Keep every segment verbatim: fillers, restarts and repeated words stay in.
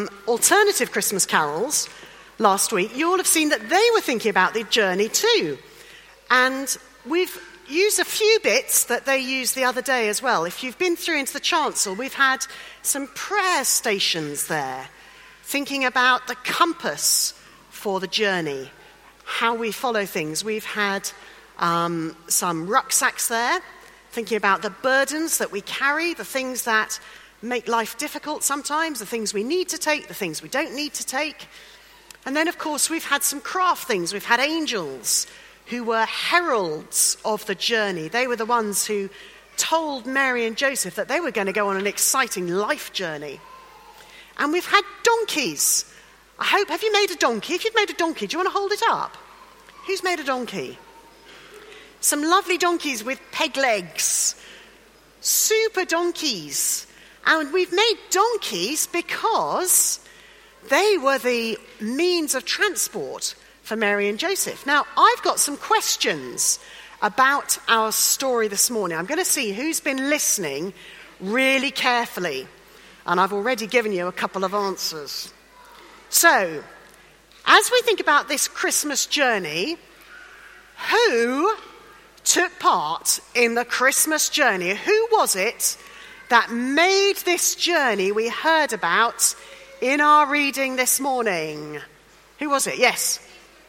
um, alternative Christmas carols last week, you'll have seen that they were thinking about the journey too. And we've used a few bits that they used the other day as well. If you've been through into the chancel, we've had some prayer stations there, thinking about the compass for the journey, how we follow things. We've had um, some rucksacks there, thinking about the burdens that we carry, the things that make life difficult sometimes, the things we need to take, the things we don't need to take. And then, of course, we've had some craft things. We've had angels who were heralds of the journey. They were the ones who told Mary and Joseph that they were going to go on an exciting life journey. And we've had donkeys. I hope, have you made a donkey? If you've made a donkey, do you want to hold it up? Who's made a donkey? Some lovely donkeys with peg legs. Super donkeys. And we've made donkeys because they were the means of transport for Mary and Joseph. Now, I've got some questions about our story this morning. I'm going to see who's been listening really carefully. And I've already given you a couple of answers. So, as we think about this Christmas journey, who took part in the Christmas journey? Who was it that made this journey we heard about in our reading this morning? Who was it? Yes.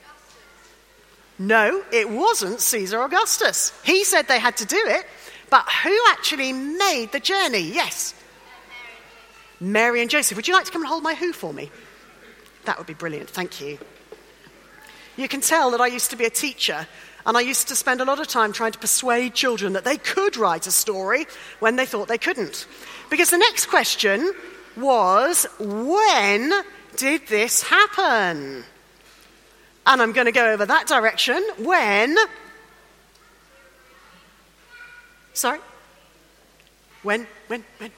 No, it wasn't Caesar Augustus. He said they had to do it, but who actually made the journey? Yes. Mary and Joseph. Would you like to come and hold my who for me? That would be brilliant. Thank you. You can tell that I used to be a teacher, and I used to spend a lot of time trying to persuade children that they could write a story when they thought they couldn't. Because the next question was, when did this happen? And I'm going to go over that direction. When? Sorry? When? When? When?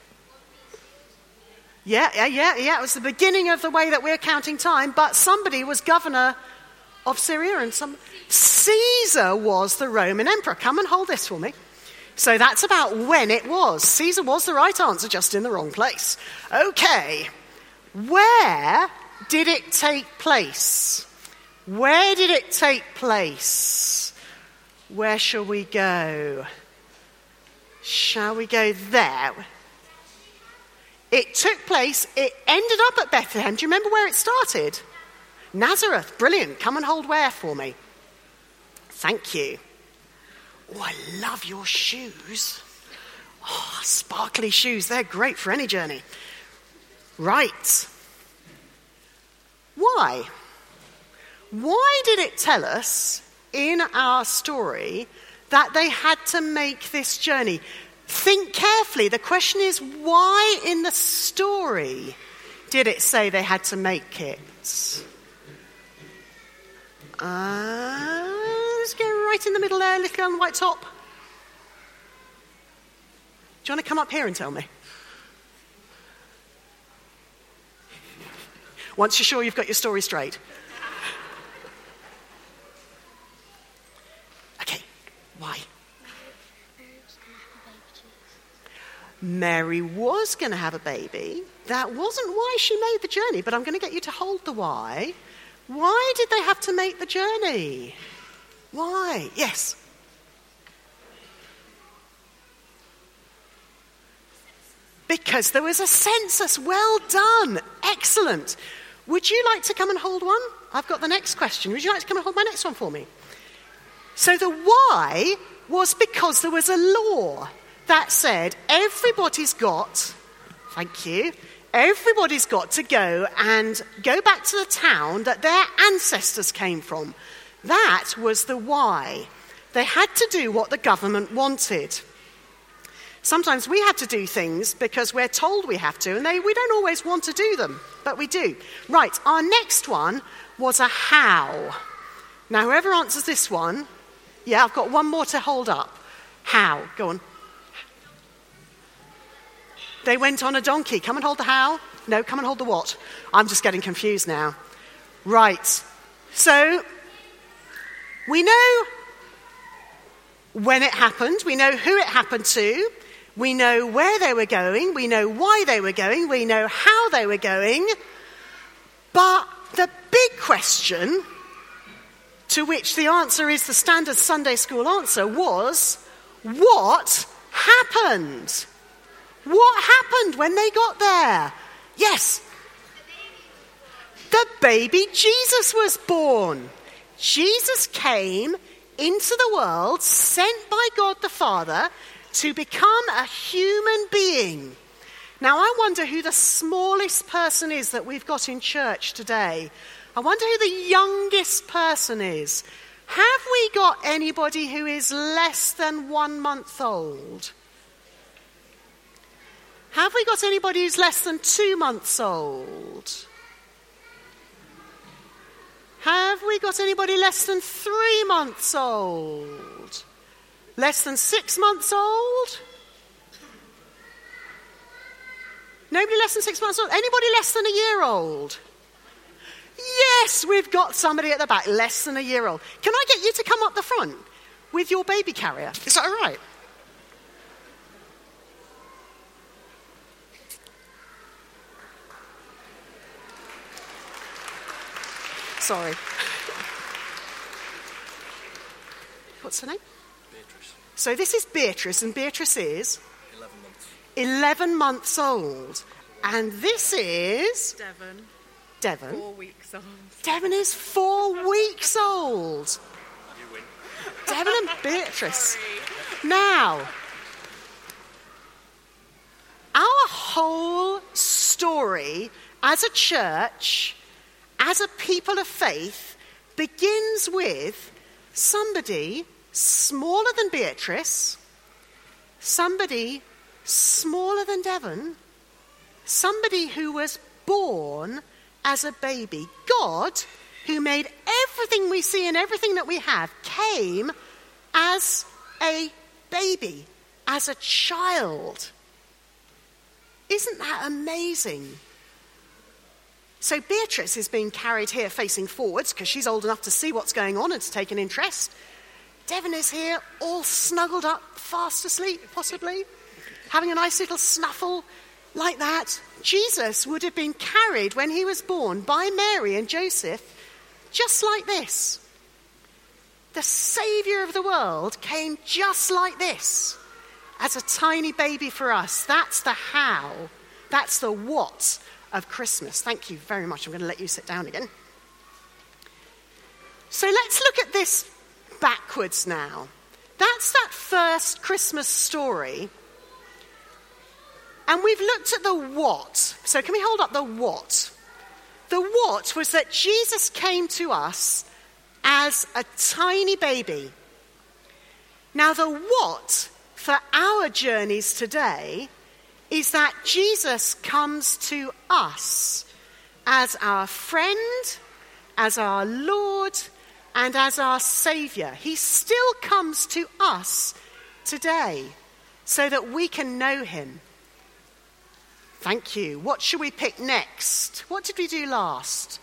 Yeah, yeah, yeah, yeah. It was the beginning of the way that we're counting time, but somebody was governor of Syria, and some Caesar was the Roman emperor. Come and hold this for me. So that's about when it was. Caesar was the right answer, just in the wrong place. Okay. Where did it take place? Where did it take place? Where shall we go? Shall we go there? It took place, it ended up at Bethlehem. Do you remember where it started? Nazareth. Brilliant. Come and hold where for me? Thank you. Oh, I love your shoes. Oh, sparkly shoes. They're great for any journey. Right. Why? Why did it tell us in our story that they had to make this journey? Think carefully. The question is, why in the story did it say they had to make it? Uh, let's go right in the middle there, little girl on the white top. Do you want to come up here and tell me? Once you're sure you've got your story straight. Okay, why? Mary was going to have a baby. That wasn't why she made the journey, but I'm going to get you to hold the why. Why did they have to make the journey? Why? Yes. Because there was a census. Well done. Excellent. Would you like to come and hold one? I've got the next question. Would you like to come and hold my next one for me? So the why was because there was a law that said everybody's got, thank you, everybody's got to go and go back to the town that their ancestors came from. That was the why. They had to do what the government wanted. Sometimes we have to do things because we're told we have to, and they, we don't always want to do them, but we do. Right, our next one was a how. Now, whoever answers this one, yeah, I've got one more to hold up. How? Go on. They went on a donkey. Come and hold the how. No, come and hold the what. I'm just getting confused now. Right. So, we know when it happened. We know who it happened to. We know where they were going. We know why they were going. We know how they were going. But the big question, to which the answer is the standard Sunday school answer, was, what happened? What happened when they got there? Yes, the baby Jesus was born. Jesus came into the world, sent by God the Father, to become a human being. Now, I wonder who the smallest person is that we've got in church today. I wonder who the youngest person is. Have we got anybody who is less than one month old? Have we got anybody who's less than two months old? Have we got anybody less than three months old? Less than six months old? Nobody less than six months old? Anybody less than a year old? Yes, we've got somebody at the back, less than a year old. Can I get you to come up the front with your baby carrier? Is that all right? Sorry. What's her name? Beatrice. So this is Beatrice, and Beatrice is? eleven months. eleven months old. And this is? Devon. Devon. Four weeks old. Devon is four weeks old. You win. Devon and Beatrice. Sorry. Now, our whole story as a church, as a people of faith, begins with somebody smaller than Beatrice, somebody smaller than Devon, somebody who was born as a baby. God, who made everything we see and everything that we have, came as a baby, as a child. Isn't that amazing? So Beatrice is being carried here facing forwards because she's old enough to see what's going on and to take an interest. Devon is here all snuggled up, fast asleep, possibly, having a nice little snuffle like that. Jesus would have been carried when he was born by Mary and Joseph just like this. The Saviour of the world came just like this, as a tiny baby for us. That's the how. That's the what of Christmas. Thank you very much. I'm going to let you sit down again. So let's look at this backwards now. That's that first Christmas story. And we've looked at the what. So can we hold up the what? The what was that Jesus came to us as a tiny baby. Now the what for our journeys today is that Jesus comes to us as our friend, as our Lord, and as our Saviour. He still comes to us today so that we can know him. Thank you. What should we pick next? What did we do last?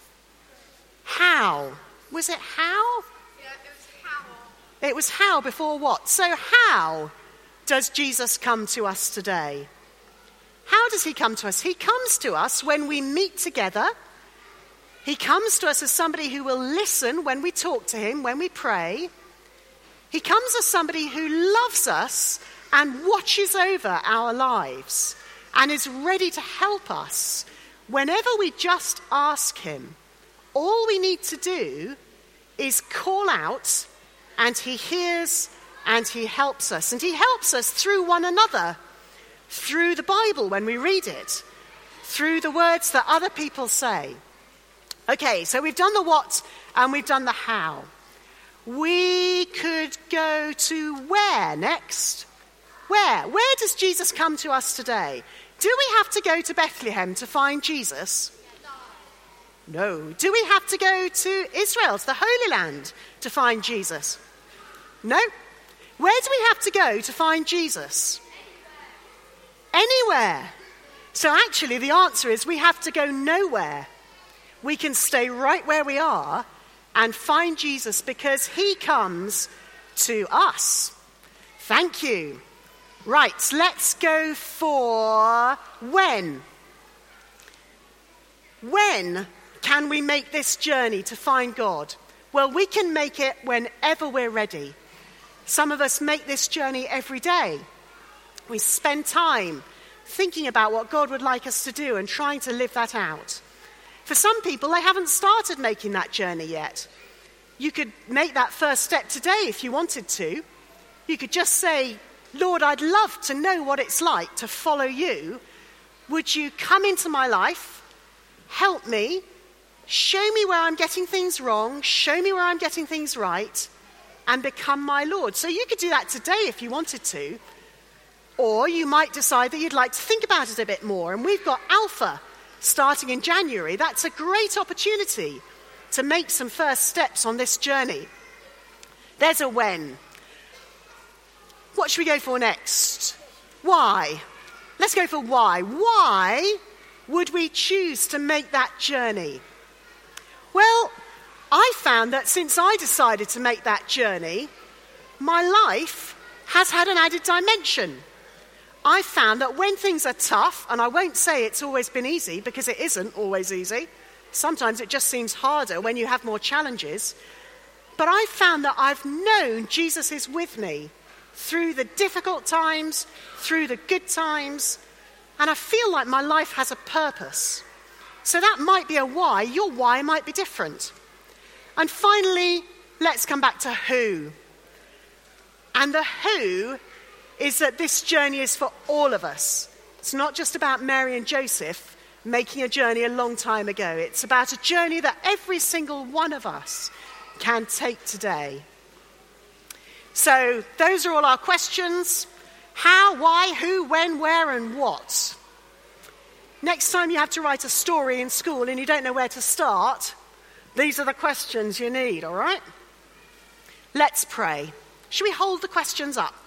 How? Was it how? Yeah, it was how. It was how before what? So how does Jesus come to us today? How does he come to us? He comes to us when we meet together. He comes to us as somebody who will listen when we talk to him, when we pray. He comes as somebody who loves us and watches over our lives and is ready to help us whenever we just ask him. All we need to do is call out, and he hears and he helps us. And he helps us through one another, through the Bible when we read it, through the words that other people say. Okay, so we've done the what and we've done the how. We could go to where next? Where? Where does Jesus come to us today? Do we have to go to Bethlehem to find Jesus? No. Do we have to go to Israel, to the Holy Land, to find Jesus? No. Where do we have to go to find Jesus? Anywhere. So actually the answer is we have to go nowhere. We can stay right where we are and find Jesus because he comes to us. Thank you. Right, let's go for when. When can we make this journey to find God? Well, we can make it whenever we're ready. Some of us make this journey every day. We spend time thinking about what God would like us to do and trying to live that out. For some people, they haven't started making that journey yet. You could make that first step today if you wanted to. You could just say, Lord, I'd love to know what it's like to follow you. Would you come into my life, help me, show me where I'm getting things wrong, show me where I'm getting things right, and become my Lord. So you could do that today if you wanted to. Or you might decide that you'd like to think about it a bit more. And we've got Alpha starting in January. That's a great opportunity to make some first steps on this journey. There's a when. What should we go for next? Why? Let's go for why. Why would we choose to make that journey? Well, I found that since I decided to make that journey, my life has had an added dimension. I found that when things are tough, and I won't say it's always been easy because it isn't always easy. Sometimes it just seems harder when you have more challenges. But I found that I've known Jesus is with me through the difficult times, through the good times, and I feel like my life has a purpose. So that might be a why. Your why might be different. And finally, let's come back to who. And the who is that this journey is for all of us. It's not just about Mary and Joseph making a journey a long time ago. It's about a journey that every single one of us can take today. So those are all our questions. How, why, who, when, where, and what. Next time you have to write a story in school and you don't know where to start, these are the questions you need, all right? Let's pray. Should we hold the questions up?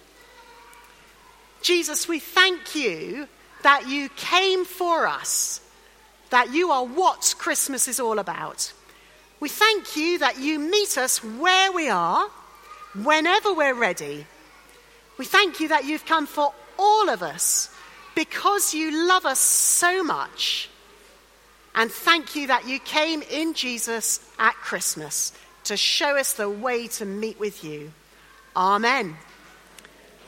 Jesus, we thank you that you came for us, that you are what Christmas is all about. We thank you that you meet us where we are, whenever we're ready. We thank you that you've come for all of us because you love us so much. And thank you that you came in Jesus at Christmas to show us the way to meet with you. Amen.